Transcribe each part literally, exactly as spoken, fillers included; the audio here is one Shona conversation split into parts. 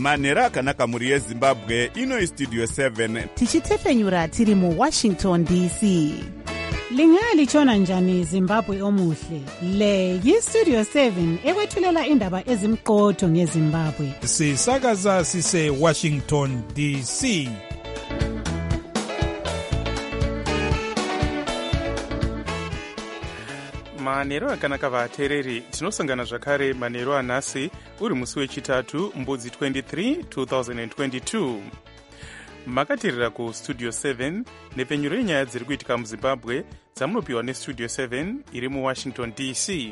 manhero akanaka mhuri yezimbabwe. Ino Studio seven tichitefenyura tiri mu Washington D C. Lingalitshona njani Zimbabwe omuhle? Le yi-Studio seven ekwethulela indaba ezimqotho ngeZimbabwe. Sisakaza sise Washington D C. manhero akanaka vateereri, tinosangana zvakare manhero anhasi uri musi wechitatu mbudzi twenty-three two thousand twenty-two. makateerera kustudio seven nepfenyuro yenyaya dziri kuitika muzimbabwe dzamunopiwa nestudio seven iri muwashington D C.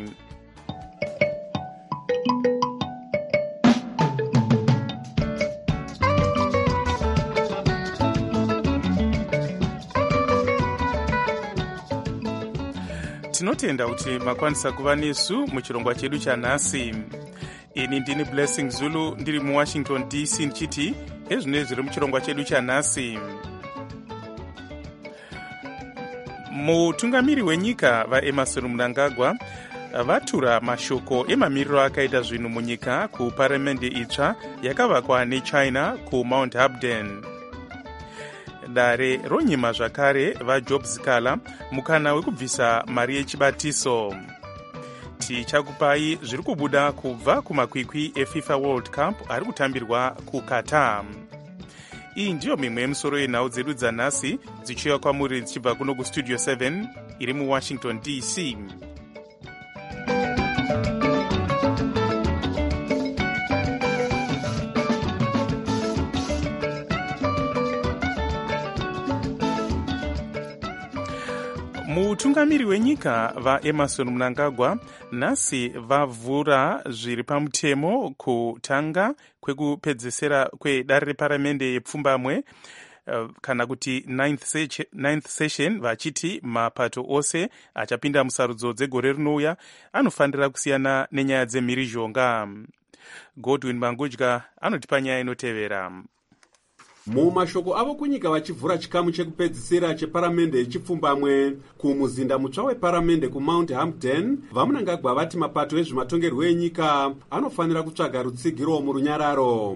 tinotenda kuti makwanisa kuva nesu muchirongwa chedu chanhasi. Ini ndini Blessing Zulu ndiri muwashington D C ndichiti ezvine zviri muchirongwa chedu chanhasi. mutungamiri wenyika vaEmerson Mnangagwa vatura mashoko emamiriro akaita zvinhu munyika kuparamende itsva yakavakwa neChina kuMount Habden. Dare ronyima zvakare vaJob Zikala mukana wekubvisa mari yechibatiso. Tichakupai zviri kubuda kubva kumakwikwi eFIFA World Cup ari kutambirwa kuQatar. Iyi ndiyo mimwe yemisoro yenhau dzedu dzanhasi dzichiuya kwamuri dzichibva kuno kustudio seven iri muWashington D C. mutungamiri wenyika vaEmerson Mnangagwa nhasi vavhura zviri pamutemo kutanga kwekupedzesera kwedare reparamende yepfumbamwe uh, kana kuti ninth, se- ninth session, vachiti mapato ose achapinda musarudzo dzegore rinouya anofanira kusiyana nenyaya dzemhirizhonga. Godwin Mangudya anotipa nyaya inotevera. mumashoko avo kunyika vachivhura chikamu chekupedzisira cheparamende yechipfumbamwe kumuzinda mutsva weparamende kuMount Hampden, vaMnangagwa vati mapato ezvematongerwo enyika anofanira kutsvaga rutsigiro murunyararo.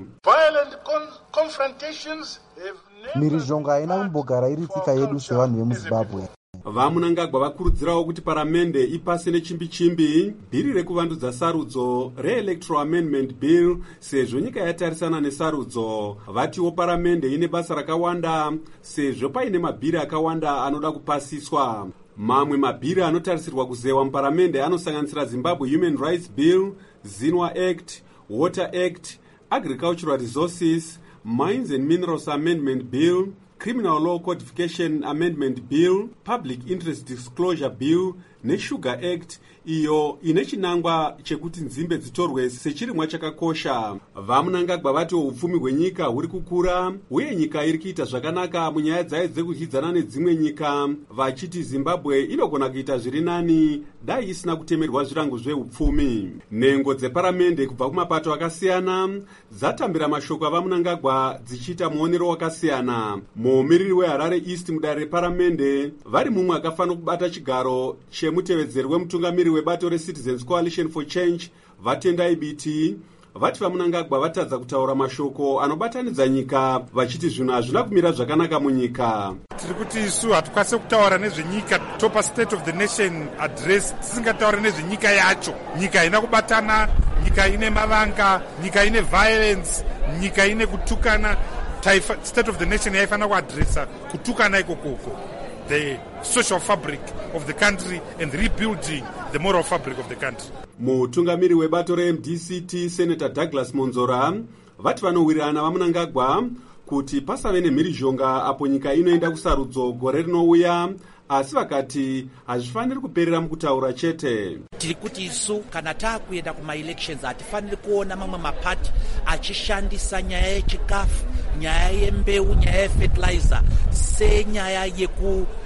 mhirizhonga haina kumbogara iri tsika yedu sevanhu vemuzimbabwe. vaMnangagwa vakurudzirawo kuti paramende ipase nechimbi-chimbi bhiri rekuvandudza sarudzo re-electoral amendment bill sezvo nyika yatarisana nesarudzo. vatiwo paramende ine basa rakawanda sezvo paine mabhiri akawanda anoda kupasiswa. mamwe mabhiri anotarisirwa kuzewa muparamende anosanganisira Zimbabwe Human Rights Bill, Zinwa Act, Water Act, Agricultural Resources, Mines and Minerals Amendment Bill, Criminal Law Codification Amendment Bill, Public Interest Disclosure Bill neSugar Act, iyo ine chinangwa chekuti nzimbe dzitorwe sechirimwa chakakosha. vaMnangagwa vati upfumi hwenyika huri kukura uye nyika iri kuita zvakanaka munyaya dzayo dzekudyidzana nedzimwe nyika, vachiti Zimbabwe inogona kuita zviri nani dai isina kutemerwa zvirango zveupfumi. nhengo dzeparamende kubva kumapato akasiyana dzatambira mashoko avaMnangagwa dzichiita muonero wakasiyana. muumiriri weHarare East mudare reparamende vari mumwe akafanira kubata chigaro chemutevedzeri wemutungamiri webato reCitizens Coalition for Change vatendai biti vati vaMnangagwa vatadza kutaura mashoko anobatanidza nyika vachiti zvinhu hazvina kumira zvakanaka munyika. tiri kuti isu hatukwanise kutaura nezvenyika topa state of the nation address tisingatauri nezvenyika yacho. nyika haina kubatana, nyika ine mavanga, nyika ine violence, nyika ine kutukana. Taifa, state of the nation yaifanira kuadresa kutukana ikokoko, the social fabric of the country and rebuilding the moral fabric of the country. mutungamiri webato reM D C T Senator Douglas Monzora vati vanowirirana vaMnangagwa kuti pasave nemhirizhonga apo nyika inoenda kusarudzo gore rinouya, asi vakati hazvifaniri kuperera mukutaura chete. tiri kuti isu kana taakuenda kumaelections hatifaniri kuona mamwe mapati achishandisa nyaya yechikafu, nyaya yembeu, nyaya yefertilizer senyaya yeku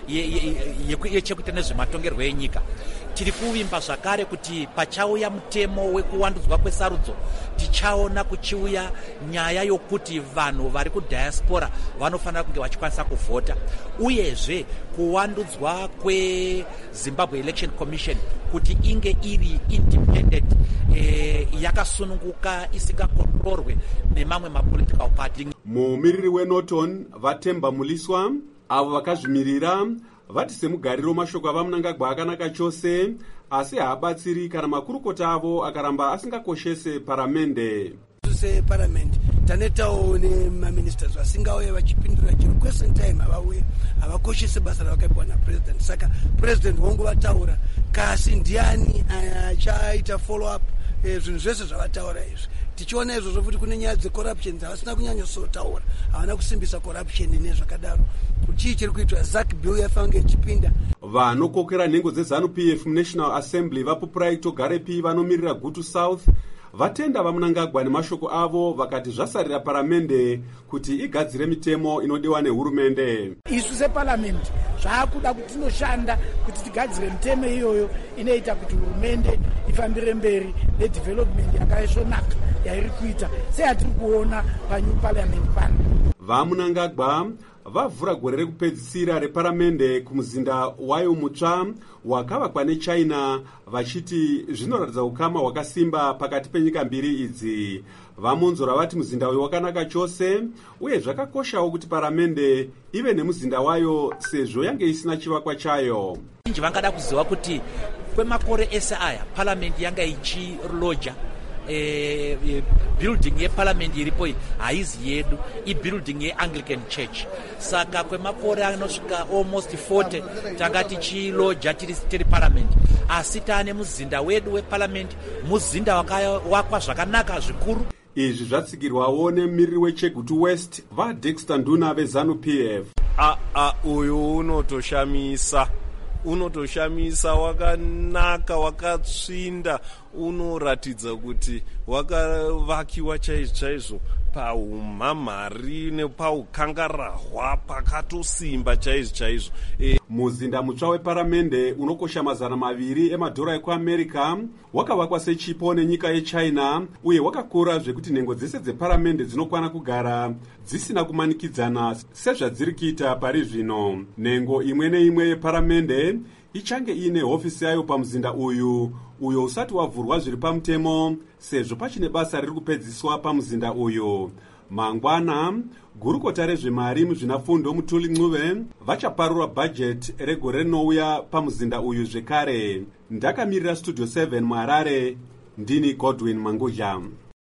yechekuita nezvematongerwo enyika. Tiri kuvimba zvakare kuti pachauya mutemo wekuwandudzwa kwesarudzo tichaona kuchiuya nyaya yokuti vanhu vari kudiaspora vanofanira kunge vachikwanisa kuvhota, uyezve kuwandudzwa kweZimbabwe Election Commission kuti inge iri independent, e, yakasununguka isingakontrolwe nemamwe mapolitical party. Mumiriri weNorton Vatemba Muliswa avo vakazvimirira vati semugariro mashoko avaMnangagwa akanaka chose, asi haabatsiri kana makurukota avo akaramba asingakoshese paramende. Separliament tanetawo nemaministers vasingauye vachipindura chiro question time havauye havakoshese basa ravakaipwa napresident. Saka president wangu vataura kasi ndiani achaita follow up zvinhu zvese zvavataura izvi. Tichiona izvozvo futi kune nyaya dzecorruption dzavasina kunyanyosotaura, havana kusimbisa corruption nezvakadaro. Chii chiri kuitwa Zack Bill yafange ichipinda. Vanokokera nhengo dzeZANU-P F National Assembly vaPupraito Garepi vanomirira Gutu South vatenda vaMnangagwa nemashoko avo vakati zvasarira paramende kuti igadzire mitemo inodiwa nehurumende. Isu separliament zvaakuda kuti tinoshanda kuti tigadzire mitemo iyoyo inoita kuti hurumende ifambire mberi nedevelopment yakaisvonaka yairi kuita seyatiri kuona panew parliament pano. VaMnangagwa vavhura gore rekupedzisira reparamende kumuzinda wayo mutsva wakavakwa neChina vachiti zvinoratidza ukama hwakasimba pakati penyika mbiri idzi. Vamonzora vati muzinda uyu wakanaka chose uye zvakakoshawo kuti paramende ive nemuzinda wayo sezvo yange isina chivakwa chayo. Inji vangada kuziva kuti kwemakore ese aya paramende yanga ichiloja E, e, building yeparliament iripo haizi yedu, ibuilding yeAnglican Church. Saka kwemakore anosvika almost forty tanga tichiloja tiri tiri parliament, asi taane muzinda wedu weparliament, muzinda wakavakwa zvakanaka zvikuru. Izvi zvatsigirwawo nemumiriri weChegutu West vaDexter Nduna veZANU-P F. a a uyu unotoshamisa unotoshamisa wakanaka wakatsvinda, unoratidza kuti wakavakiwa chaizvo chaizvo paumhamhari nepaukangarahwa pakatosimba chaizvo chaizvo. E... muzinda mutsva weparamende unokosha mazana maviri emadhora ekuamerica wakavakwa sechipo nenyika yeChina uye wakakura zvekuti nhengo dzese dzeparamende dzinokwana kugara dzisina kumanikidzana sezvadziri kuita pari zvino. Nhengo imwe neimwe yeparamende ichange iine hofisi yayo pamuzinda uyu uyo usati wavhurwa zviri pamutemo sezvo pachine basa riri kupedziswa pamuzinda uyu. Mangwana gurukota rezvemari muzvinafundo Mutuli Ncube vachaparura bhajeti regore rinouya pamuzinda uyu zvekare. Ndakamirira Studio seven muHarare, ndini Godwin Manguja.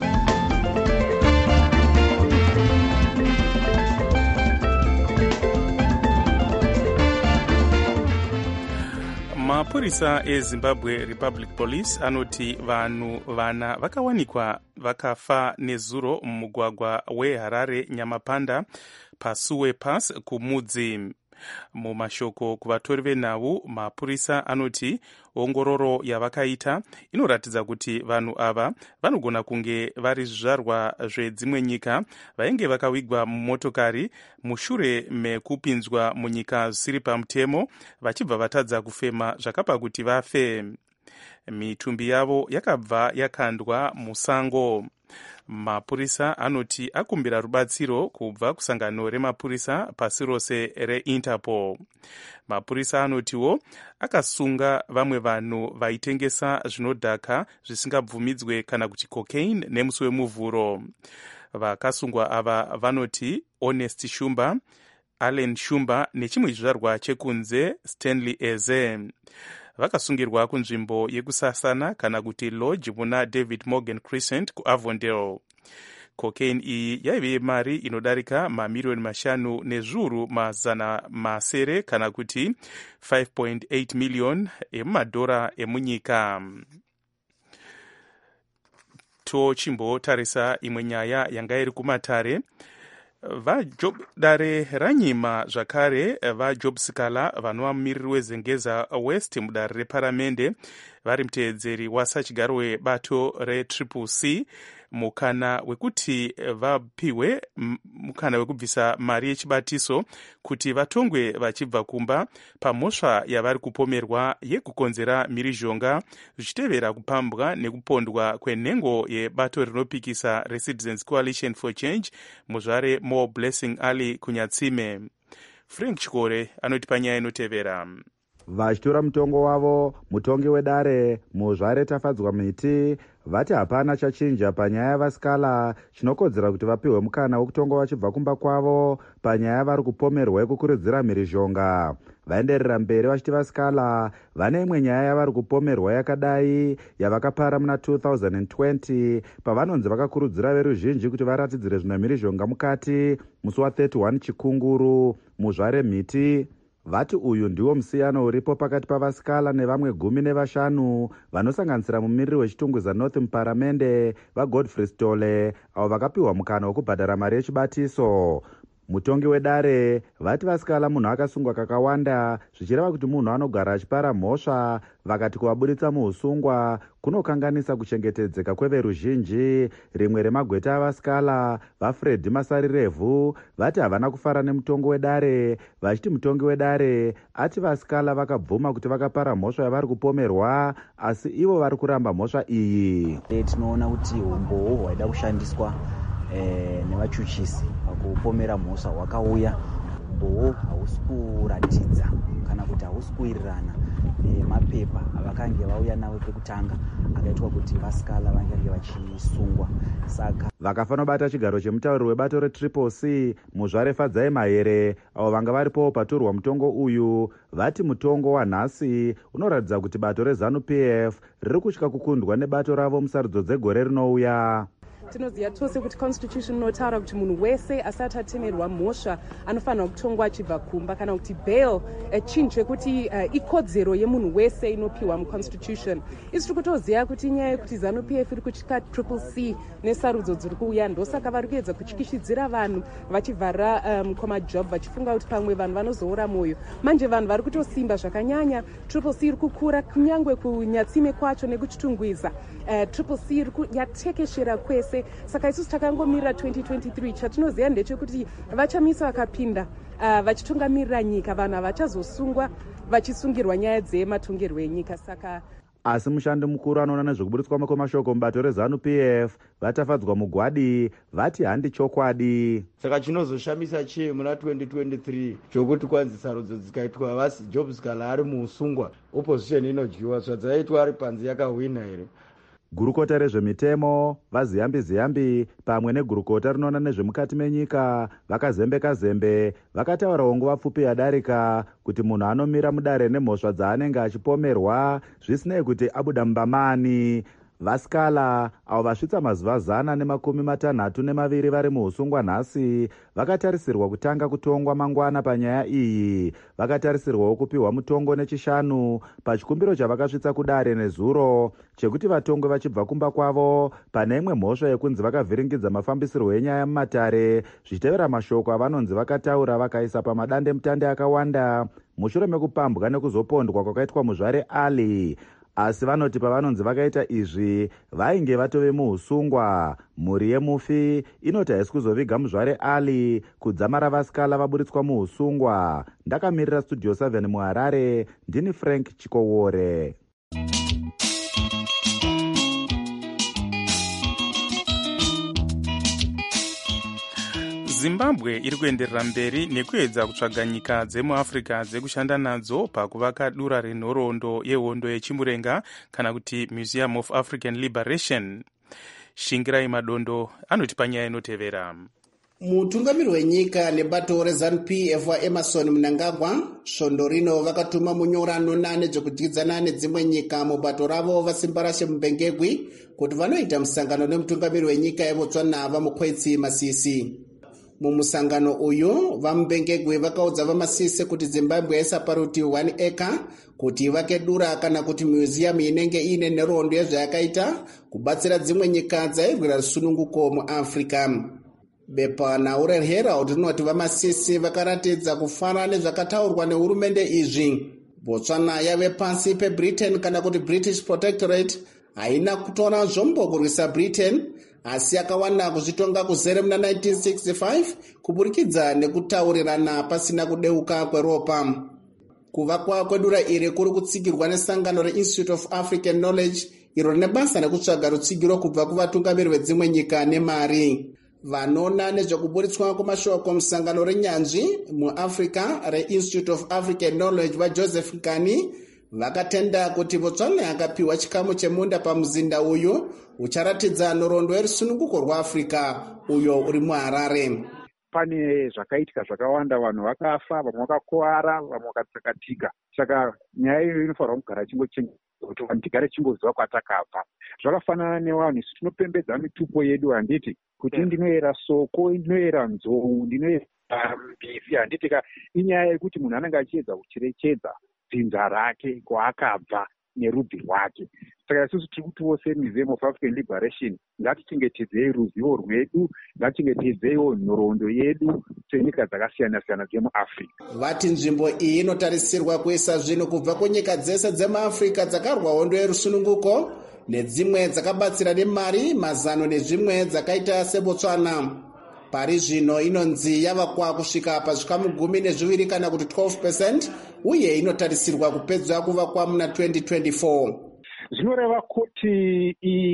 Mapurisa eZimbabwe Republic Police anoti vanhu vana vakawanikwa vakafa nezuro mumugwagwa weHarare Nyamapanda paSuwe Pass kumudzi. Mumashoko kuvatori venhau, mapurisa anoti ongororo yavakaita inoratidza kuti vanhu ava vanogona kunge vari zvizvarwa zvedzimwe nyika vainge vakawigwa mumotokari mushure mekupinzwa munyika zvisiri pamutemo vachibva vatadza kufema zvakapa kuti vafe. Mitumbi yavo yakabva yakandwa musango. Mapurisa anoti akumbira rubatsiro kubva kusangano remapurisa pasi rose reInterpol. Mapurisa anotiwo akasunga vamwe vanhu vaitengesa zvinodhaka zvisingabvumidzwe kana kuti cocaine nemusi wemuvhuro. Vakasungwa ava vanoti Honest Shumba, Allen Shumba nechimwe chizvarwa chekunze Stanley Eze. Vakasungirwa kunzvimbo yekusasana kana kuti lodge muna David Morgan Crescent kuAvondale. Cocaine iyi yaive mari inodarika mamiliyoni mashanu nezviuru mazana masere kana kuti five point eight million emumadhora emunyika. Tochimbotarisa imwe nyaya yanga iri kumatare. Vajob dare ranyima zvakare vaJob Sikala vanova mumiriri weZengeza West mudare reparamende vari muteedzeri wasachigaro webato retriple C mukana wekuti vapiwe mukana wekubvisa mari yechibatiso kuti vatongwe vachibva kumba pamhosva yavari kupomerwa yekukonzera mhirizhonga zvichitevera kupambwa nekupondwa kwenhengo yebato rinopikisa reCitizens Coalition for Change muzvare More Blessing Ali kunyatsime. Frank Chikore anoti panyaya inotevera. Vachitora mutongo wavo, mutongi wedare muzvare Tafadzwa Miti vati hapana chachinja panyaya vasikala chinokodzera kuti vapiwe mukana wekutonga vachibva kumba kwavo panyaya vari kupomerwa yekukurudzira mhirizhonga. Vaenderera mberi vachiti vasikala vane imwe nyaya yavari kupomerwa yakadai yavakapara muna two thousand twenty pavanonzi vakakurudzira veruzhinji kuti varatidzire zvina mhirizhonga mukati musi wa thirty-one Chikunguru muzvare Miti. Vati uyu ndiwo musiyano uripo pakati pavasikala nevamwe gumi nevashanu vanosanganisira mumiriri wechitungwiza North muparamende vaGodfrey Stole avo vakapiwa mukana wekubhadhara mari yechibatiso. Mutongi wedare vati vasikala munhu akasungwa kakawanda zvichireva kuti munhu anogara achipara mhosva vakati kuvaburitsa muusungwa kunokanganisa kuchengetedzeka kweveruzhinji. Rimwe remagweta avasikala vaFred Masarirevhu vati havana kufara nemutongo wedare vachiti mutongi wedare ati vasikala vakabvuma kuti vakapara mhosva yavari kupomerwa asi ivo vari kuramba mhosva iyi. Tinoona kuti umbowo hwaida kushandiswa Eh, nevachuchisi pakupomera mhosva hwakauya umbowo hausi kuratidza kana kuti hausi kuwirirana nemapepa avakange vauya nawo pekutanga akaitwa kuti vasikala vangange vachisungwa. Saka vakafanira bata chigaro chemutauriri webato retriple C muzvare Fadzai Mahere avo vanga varipo patorwa mutongo uyu vati mutongo wanhasi unoratidza kuti bato reZANU P F riri kutya kukundwa nebato ravo musarudzo dzegore rinouya. Tinoziva tose kuti constitution inotaura kuti munhu wese asati atemerwa mhosva anofanira kutongwa achibva kumba kana kuti bail chinhu chekuti uh, ikodzero yemunhu wese inopiwa muconstitution. Isi tiri kutoziva kuti nyaya yekuti ZANU P F iri kutya triple C nesarudzo dziri kuuya ndosaka vari kuedza kutyishidzira vanhu vachivhara um, kwamajob vachifunga kuti pamwe vanhu vanozoora mwoyo. Manje vanhu vari kutosimba zvakanyanya. Triple C iri kukura kunyangwe kunyatsime kwacho nekuchitungwiza. Uh, triple C iri yatekeshera kwese. Saka isusu takangomirira twenty twenty-three chatinoziva ndechekuti vachamisa vakapinda uh, vachitungamirira nyika vanhu havachazosungwa vachisungirwa nyaya dzematongerwo enyika. Saka asi mushandi mukuru anoona nezvekuburitswa kwemashoko mubato reZANU P F vatafadzwa mugwadi vati handi chokwadi. Saka chinozoshamisa chii muna twenty twenty-three chokuti kwanzi sarudzo dzikaitwa vasi Jobs kala ari muusungwa opposition inodyiwa zvadzaitwa ari panzi yakahwina here. Gurukota rezvemitemo vaziyambi ziyambi pamwe negurukota rinoona nezvemukati menyika vakazembeka zembe vakataurawo nguva pfupi yadarika kuti munhu anomira mudare nemhosva dzaanenge achipomerwa zvisinei kuti abuda mumbamani. Vasikala avo vasvitsa mazuva zana nemakumi matanhatu nemaviri vari muusungwa nhasi vakatarisirwa kutanga kutongwa mangwana panyaya iyi. Vakatarisirwawo kupiwa mutongo nechishanu pachikumbiro chavakasvitsa kudare nezuro chekuti vatongwe vachibva kumba kwavo pane imwe mhosva yekunzi vakavhiringidza mafambisirwo enyaya mumatare zvichitevera mashoko avanonzi vakataura vakaisa pamadande mutande akawanda mushure mekupambwa nekuzopondwa kwakaitwa muzvare Ali. Asi vanoti pavanonzi vakaita izvi vainge vatove muusungwa. Mhuri yemufi inoti haisi kuzoviga muzvare Ali kudzamara vasikala vaburitswa muusungwa. Ndakamirira Studio seven muHarare, ndini Frank Chikowore. Zimbabwe iri kuenderera mberi nekuedza kutsvaga nyika dzemuAfrica dzekushanda nadzo pakuvaka dura renhoroondo yehondo yechimurenga kana kuti Museum of African Liberation. Shingirai Madondo anoti panyaya inotevera. Mutungamiri wenyika nebato reZANU P F waEmerson Mnangagwa svondo rino vakatuma munyorano nane dzokudyidzana nedzimwe nyika mubato ravo vasimbarashe mubengegwi kuti vanoita musangano nemutungamiri wenyika yeBotswana vaMukwetsi Masisi. Mumusangano uyu vamubengegwi vakaudza vaMasisi kuti Zimbabwe yaisa parutivi one acre kuti ivake dura kana kuti museum inenge ine nhoroondo yezvayakaita kubatsira dzimwe nyika dzairwira rusununguko muAfrica. Bepa naure Herald rinoti vaMasisi vakaratidza kufara nezvakataurwa nehurumende izvi. Botswana yave pansi peBritain kana kuti British Protectorate haina kutora zvombo kurwisa Britain, asi yakawana kuzvitonga kuzere muna nineteen sixty-five kuburikidza nekutaurirana pasina kudeuka kweropa. Kuvakwa kwedura iri kuri kutsigirwa nesangano reInstitute of African Knowledge iro rine basa rekutsvaga rutsigiro kubva kuvatungamiri vedzimwe nyika nemari. Vanoona nezvekuburitswa kwemashoko musangano renyanzvi muAfrica reInstitute of African Knowledge vaJoseph Nkani vakatenda kuti Botswana yakapiwa chikamu chemunda pamuzinda uyu ucharatidza nhoroondo yerusununguko rwaAfrica uyo uri muHarare. Pane zvakaitika zvakawanda, vanhu vakafa, vamwe vakakuwara, vamwe vakatsakatika. Saka nyaya iyo inofanirwa kugara chingochengetedzwa kuti vanhu tigare chimboziva kwatakabva. Zvakafanana nevanhu isu tinopembedza mitupo yedu, handiti kuti ndinoyera soko, ndinoyera nzou, ndinoyera mbizi, handiti ka inyaya yekuti munhu anenge achiedza kucherechedza dzinza rake kwaakabva nerudzi rwake. Saka isusu tiri kuti wose Museum of African Liberation ngatichengetedzei ruzivo rwedu, ngatichengetedzeiwo nhoroondo yedu senyika dzakasiyana siyana dzemuAfrica. Vati nzvimbo iyi inotarisirwa kuisa zvinhu kubva kunyika dzese dzemuAfrica dzakarwa hondo yerusununguko nedzimwe dzakabatsira nemari, mazano nezvimwe dzakaita seBotswana. Pari zvino inonzi yavakwa kusvika pazvikamu gumi nezviviri kana kuti twelve percent uye inotarisirwa kupedzwa kuvakwa muna twenty twenty-four. Zvinoreva kuti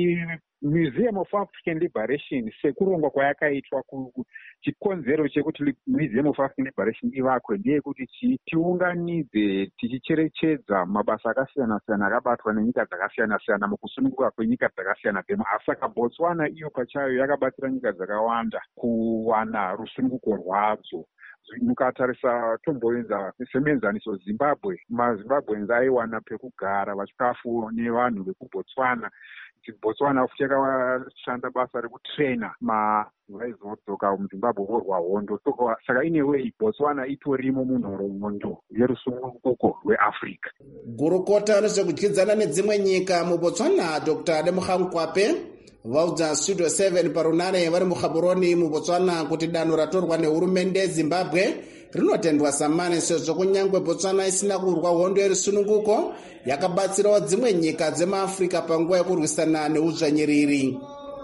Museum of African Liberation sekurongwa kwayakaitwa chikonzero chekuti Museum of African Liberation ivakwe ndeyekuti tiunganidze tichicherechedza mabasa akasiyana siyana akabatwa nenyika dzakasiyana siyana mukusununguka kwenyika dzakasiyana dzemuAfrica. Botswana iyo pachayo yakabatsira nyika dzakawanda kuwana rusununguko rwadzo. Mukatarisa tomboenza semenzaniso Zimbabwe, maZimbabweans aiwana pekugara vachikafu nevanhu vekuBotswana. Botswana futi yakashanda basa rekutraina mavaizodzoka muZimbabwe vorwa hondo. Saka inewei Botswana itorimo munhoroondo yerusununguko rweAfrica. Gurukota rezvekudyidzana nedzimwe nyika muBotswana Doctor Lemogankwape vaudza Studio seven parunare vari muGaborone muBotswana kuti danho ratorwa nehurumende Zimbabwe rinotendwa samani sezvo kunyangwe Botswana isina kurwa hondo yerusununguko yakabatsirawo dzimwe nyika dzemuAfrica panguva yekurwisana neudzvanyiriri.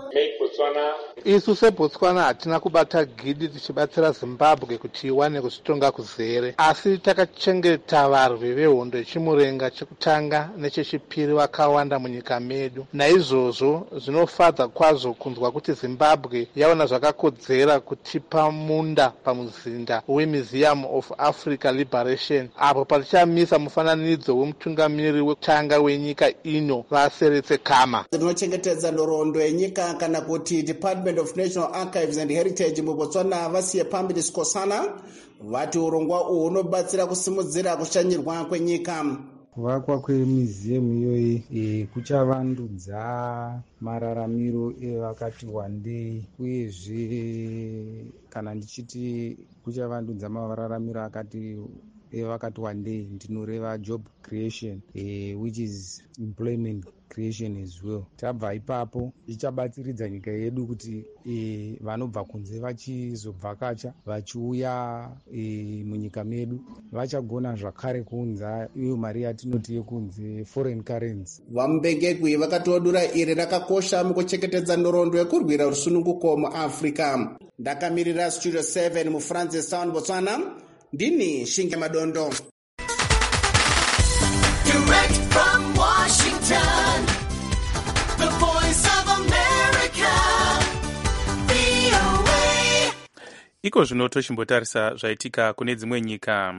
Isu seBotswana hatina kubata gidi tichibatsira Zimbabwe kuti iwane kuzvitonga kuzere, asi takachengeta varwi vehondo yechimurenga chekutanga nechechipiri vakawanda munyika medu. Naizvozvo zvinofadza kwazvo kunzwa kuti Zimbabwe yaona zvakakodzera kutipa munda pamuzinda weMuseum of African Liberation, apo patichamisa mufananidzo wemutungamiri wekutanga wenyika ino vaseretse Khama. Tinochengetedza nhoroondo yenyika kana kuti Department of National Archives and Heritage muBotswana vasiye pamberi Skosana vati urongwa uhu unobatsira kusimudzira kushanyirwa kwenyika. Kuvakwa kwemuseum iyoyi e, kuchavandudza mararamiro evakati wandei, uyezve kana ndichiti kuchavandudza mararamiro akati evakati wandei ndinoreva job creation e, which is employment creation as well. Tabva ipapo ichabatsiridza nyika yedu kuti e, vanobva kunze vachizobvakacha vachiuya e, munyika medu vachagona zvakare kuunza iyo mari yatinoti yekunze foreign currency. Vamubengegwi vakatodura iri rakakosha mukuchengetedza nhoroondo yekurwira rusununguko muAfrica. Ndakamirira Studio seven muFrancis Town Botswana, ndini Shinge Madondo. Direct from Washington, the voice of America, V O A. Iko zvino tochimbotarisa zvaitika kune dzimwe nyika.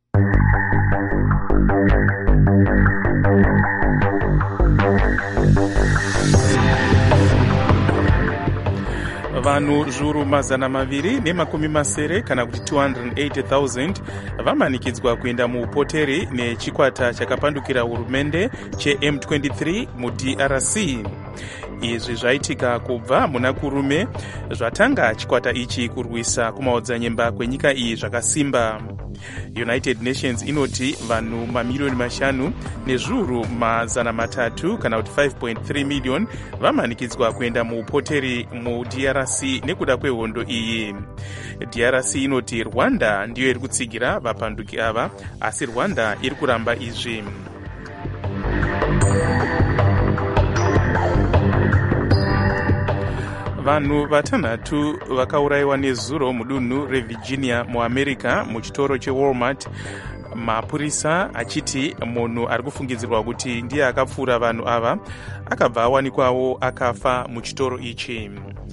Vanhu zviuru mazana maviri nemakumi masere kana kuti two hundred eighty thousand vamanikidzwa kuenda muupoteri nechikwata chakapandukira hurumende cheM twenty-three muD R C. Izvi zvaitika kubva muna kurume zvatanga chikwata ichi kurwisa kumaodzanyemba kwenyika iyi zvakasimba. United Nations inoti vanhu mamiliyoni mashanu nezviuru mazana matatu kana kuti five point three million vamanikidzwa kuenda muupoteri muD R C nekuda kwehondo iyi. D R C inoti Rwanda ndiyo iri kutsigira vapanduki ava, asi Rwanda iri kuramba izvi. Vanhu vatanhatu vakaurayiwa nezuro mudunhu reVirginia muAmerica muchitoro cheWalmart, mapurisa achiti munhu ari kufungidzirwa kuti ndiye akapfura vanhu ava akabva awanikwawo akafa muchitoro ichi.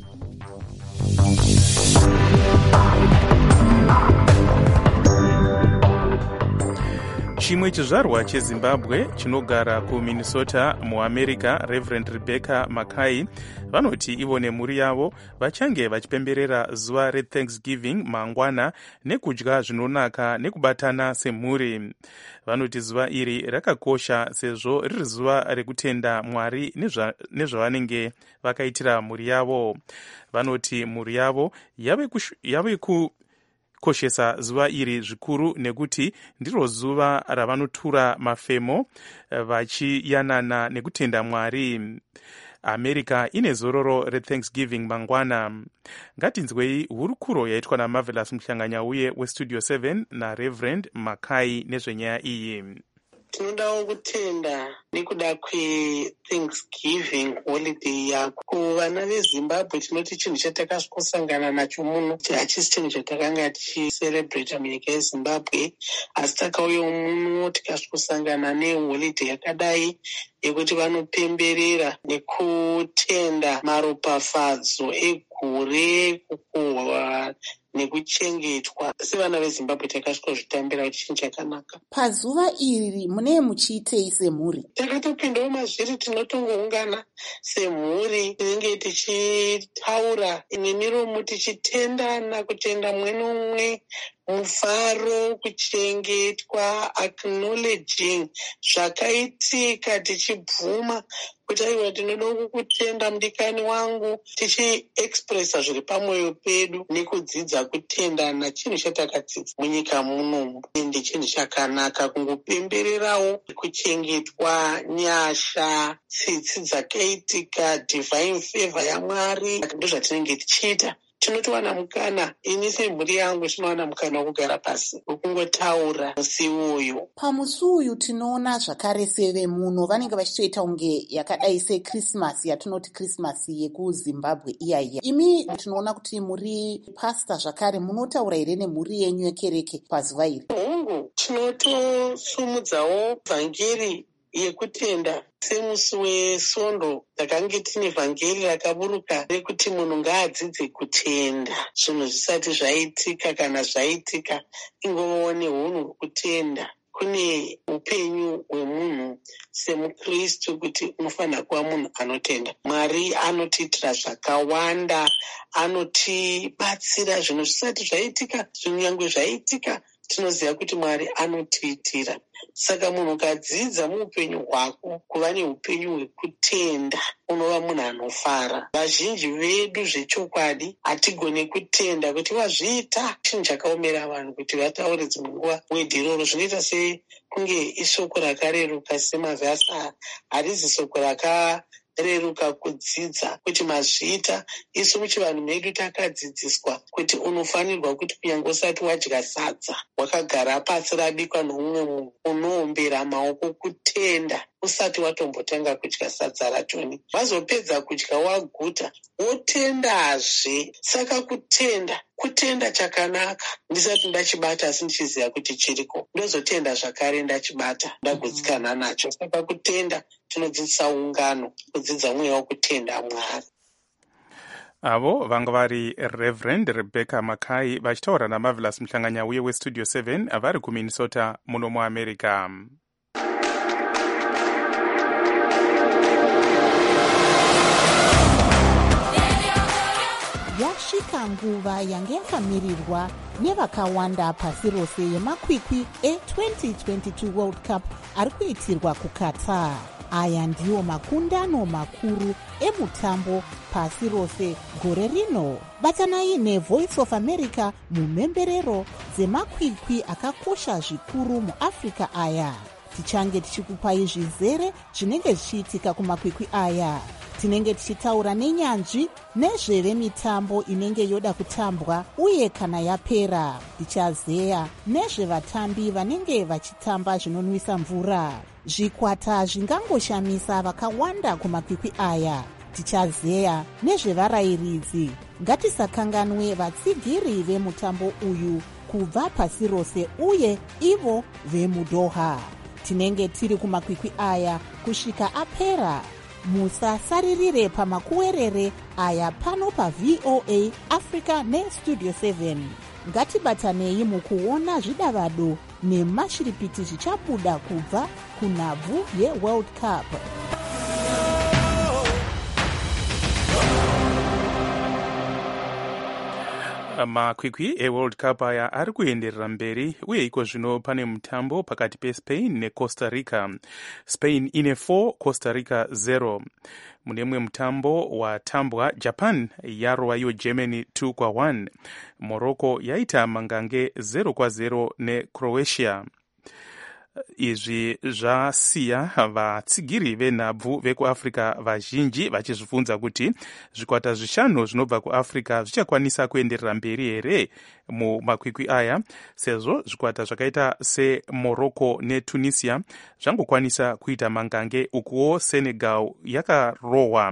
Chimwe chizvarwa cheZimbabwe chinogara kuMinnesota muAmerica, Reverend Rebecca Mackay, vanoti ivo nemhuri yavo vachange vachipemberera zuva reThanksgiving mangwana nekudya zvinonaka nekubatana semhuri. Vanoti zuva iri rakakosha sezvo riri zuva rekutenda Mwari nezvavanenge vakaitira mhuri yavo. Vanoti mhuri yavo yave, yave ku koshesa zuva iri zvikuru nekuti ndiro zuva ravanotura mafemo vachiyanana nekutenda Mwari. America ine zororo reThanksgiving mangwana. Ngatinzwei hurukuro yaitwa naMarvelous Mhlanganyauye weStudio seven naReverend Mackay nezvenyaya iyi. Tinodawo kutenda nekuda kweThanksgiving holiday yako. Kuvana veZimbabwe tinoti chinhu chatakasangana nacho muno hachisi chinhu chatakanga tichicerebrata munyika yeZimbabwe, asi takauya muno tikasangana neholiday yakadai yekuti vanopemberera nekutenda maropafadzo egore, kukohwa nekuchengetwa. Sevana veZimbabwe takasvika zvitambira kuti chinhu chakanaka. Pazuva iri mune muchiitei semhuri? Takatopindawo mazviri tinotongoungana semhuri, tinenge tichitaura nemiromo tichitendana, kutenda mumwe nomumwe, mufaro, kuchengetwa, acknowledging zvakaitika, tichibvuma kuti aiwa tinoda kukutenda mudikani wangu, tichiexpressa zviri pamwoyo pedu nekudzidza kutendana. Chinhu chatakadzidza munyika munomu ende chinhu chakanaka kungopembererawo kuchengetwa, nyasha, tsitsi dzakaitika, divine favor yaMwari. Ndozvatinenge tichiita. Tinotowana mukana, ini semhuri yangu tinowana mukana wokugara pasi wokungotaura musi uyu. Pamusi uyu tinoona zvakare seve muno vanenge vachitoita unge yakadai seKrismasi yatinoti Krismasi yekuZimbabwe iya iya. Imi tinoona kuti muri pasta zvakare, munotaura here nemhuri yenyu yekereke pazuva iri? Hongu, tinotosumudzawo vhangeri yekutenda semusi weSondo takange tine vhangeri rakaburuka rekuti munhu ngaadzidze kutenda. Zvinhu zvisati zvaitika, kana zvaitika ingovawo neunhu hwekutenda. Kune upenyu hwemunhu semukristu kuti unofanira kuva munhu anotenda. Mwari anotiitira zvakawanda, anotibatsira zvinhu zvisati zvaitika, zvinyange zvaitika tinoziva kuti Mwari anotiitira. Saka munhu ukadzidza muupenyu hwako kuva neupenyu hwekutenda, unova munhu anofara. Vazhinji vedu zvechokwadi hatigone kutenda kuti wazviita. Chinhu chakaomera vanhu kuti vataure dzimwe nguva wedhi iroro zvinoita sekunge ishoko rakareruka semavhasi. Harizi shoko rakareruka kudzidza kuti mazviita. Isu muchivanhu medu takadzidziswa kuti unofanirwa kuti kunyange usati wadya sadza, wakagara pasi rabikwa nomumwe munhu, unoombera maoko kutenda usati watombotanga kudya sadza ratoni. Wazopedza kudya waguta wotendazve. Saka kutenda kutenda chakanaka. Ndisati ndachibata asi ndichiziva kuti chiriko, ndozotenda zvakare ndachibata ndagutsikana nacho. Saka kutenda tinodzidzisa ungano, kudzidza mweya wokutenda Mwari. Avo vanga vari Reverend Rebecca Mackay vachitaura naMarvelous Mhlanganyauye weStudio seven vari kuMinnesota muno muAmerica. Yasvika nguva yange yakamirirwa nevakawanda pasi rose yemakwikwi e-twenty twenty-two World Cup ari kuitirwa kuQatar. Aya ndiwo makundano makuru emutambo pasi rose gore rino. Batanai neVoice of America mumhemberero dzemakwikwi akakosha zvikuru muafrica aya. Tichange tichikupai zvizere zvinenge zvichiitika kumakwikwi aya. Tinenge tichitaura nenyanzvi nezvevemitambo inenge yoda kutambwa uye kana yapera. Tichazeya nezvevatambi vanenge vachitamba zvinonwisa mvura. Zvikwata zvingangoshamisa vakawanda kumakwikwi aya. Tichazeya nezvevarayiridzi. Ngatisakanganwe vatsigiri vemutambo uyu kubva pasi rose uye ivo vemudoha. Tinenge tiri kumakwikwi aya kusvika apera. Musasaririre pamakuwerere aya pano paV O A Africa neStudio seven. Ngatibatanei mukuona zvidavado nemashiripiti zvichabuda kubva kunhabvu yeWorld Cup. Makwikwi eWorld Cup aya ari kuenderera mberi uye iko zvino pane mutambo pakati peSpain neCosta Rica. Spain ine four, Costa Rica zero. Mune mwe mutambo watambwa, Japan yarova iyo Germany two kwa one. Morocco yaita mangange zero kwa zero neCroatia. Izvi zvasiya vatsigiri venhabvu vekuafrica vazhinji vachizvibvunza kuti zvikwata zvishanu zvinobva kuafrica zvichakwanisa kuenderera mberi here mumakwikwi aya, sezvo zvikwata zvakaita seMorocco neTunisia zvangokwanisa kuita mangange, ukuwo Senegal yakarohwa.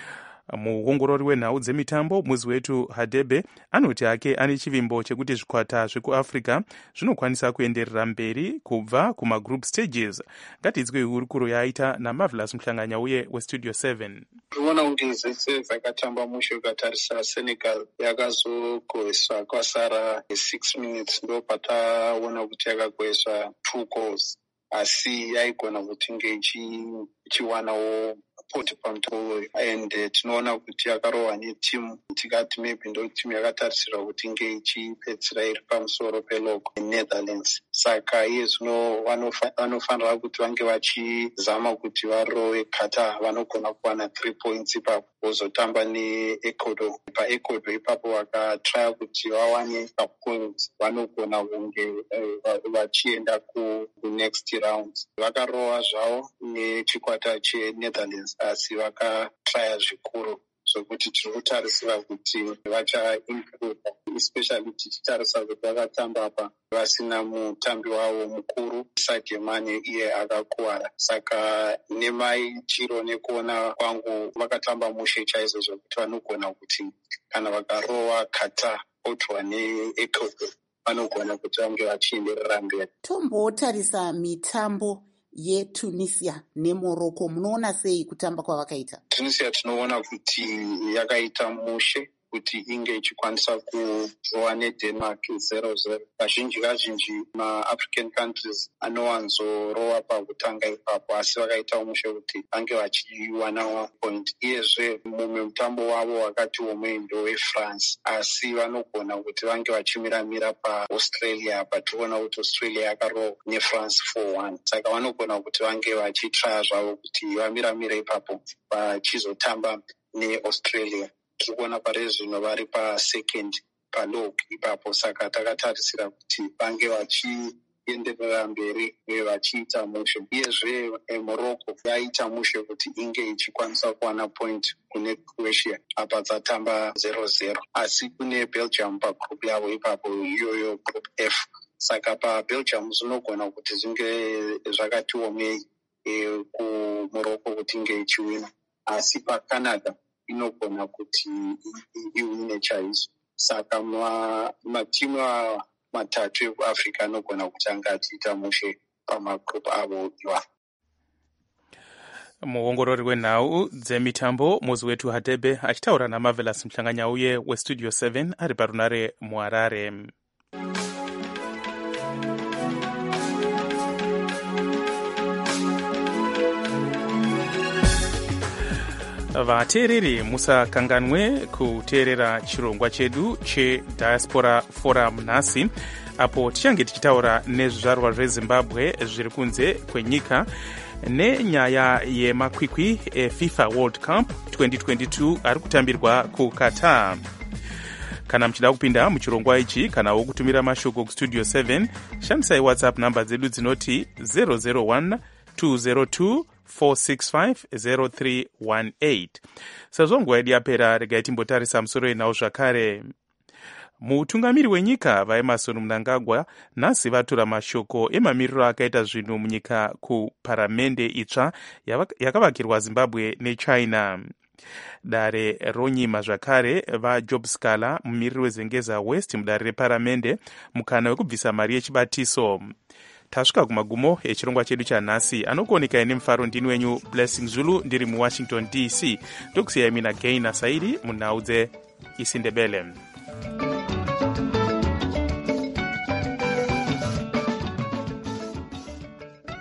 Muongorori wenhau dzemitambo muzi wetu Hadebe anoti hake ane chivimbo chekuti zvikwata zvekuafrica zvinokwanisa kuenderera mberi kubva kumagroup stages. Ngatidzwe hurukuro yaita naMarvelous Mhlanganya uye weStudio seven. Kuona kuti zvese zvakatamba mushe ukatarisa Senegal yakazogoheswa kwasara six minutes ndo pataona kuti yakagoheswa two goals, asi yaigona kuti nge ichiwanawo poti pamutambo and uh, tinoona kuti yakarohwa netimu tikati maybe ndo timu yakatarisirwa kuti nge ichipedzira iri pamusoro peloko Netherlands. Saka iye zvino vanofanira kuti vange vachizama kuti varowe Qatar, vanogona kuwana three points ipapo vozotamba neEcuador. PaEcuador ipapo vakatraya kuti vawane papoints vanogona kunge vachienda kunext round. Vakarowa zvavo nechikwata cheNetherlands asi vakatraya zvikuru zvokuti tiri kutarisira kuti vachaimprove, especially tichitarisa kuti vakatamba apa vasina mutambi wavo mukuru Sadio Mane, iye akakuwara. Saka nemaitiro nekuona kwangu vakatamba mushe chaizvo zvokuti vanogona kuti kana vakarowa Qatar otwa neEcuador vanogona kuti vange vachienderera mberi. Tombotarisa mitambo yeTunisia neMorocco, munoona sei kutamba kwavakaita? Tunisia tinoona kuti yakaita mushe kuti inge ichikwanisa kurova neDenmark zero zero. Kazhinji kazhinji maAfrican countries anowanzorova pakutanga ipapo, asi vakaita mushe kuti vange vachiwana point. Iyezve mumwe mutambo wavo wakati womwe ndoweFrance, asi vanogona kuti vange vachimiramira paAustralia, patinoona kuti Australia yakarova neFrance four one. Saka vanogona kuti vange vachitraya zvavo kuti vamiramire ipapo vachizotamba neAustralia. Tirikuona pari zvino vari pasecond palog ipapo, saka takatarisira kuti vange vachienderera mberi uye vachiita mushe. Iyezve Morocco yaita mushe kuti inge ichikwanisa kuwana point kune Croatia, apa dzatamba zero zero, asi kune Belgium pagroup yavo ipapo, iyoyo group F. Saka paBelgium zvinogona kuti zvinge zvakati omei e, kuMorocco kuti inge ichiwina, asi paCanada inogona kuti iwine chaizvo. Saka matimu matatu ekuAfrica anogona kuti anga achiita mushe pamagroup avo iwa. Muongorori wenhau dzemitambo muzi wetu Hadebe achitaura naMarvelous Mhlanganya uye weStudio seven ari parunare muHarare. Vateereri musakanganwe kuteerera chirongwa chedu cheDiaspora Forum nhasi, apo tichange tichitaura nezvizvarwa zveZimbabwe zviri kunze kwenyika nenyaya yemakwikwi eFIFA World Cup twenty twenty-two ari kutambirwa kuQatar. kana muchida kupinda muchirongwa ichi kana wokutumira mashoko kustudio seven shandisai whatsapp namba dzedu dzinoti zero zero one two zero two four six five zero three one eight. Sezvo nguva yedu yapera, regai timbotarisa musoro inawo zvakare. Mutungamiri wenyika vaEmmerson Mnangagwa nhasi vatura mashoko emamiriro akaita zvinhu munyika kuparamende itsva yakavakirwa Zimbabwe neChina. Dare ronyima zvakare vaJob Scala, mumiriri weZengeza West mudare reparamende, mukana wekubvisa mari yechibatiso. Tasvika kumagumo echirongwa chedu chanhasi. Anokuoneka ine mufaro ndini wenyu Blessing Zulu, ndiri muWashington D C. Ndokusiyai mina Gaina Sairi munhau dzeIsindebele.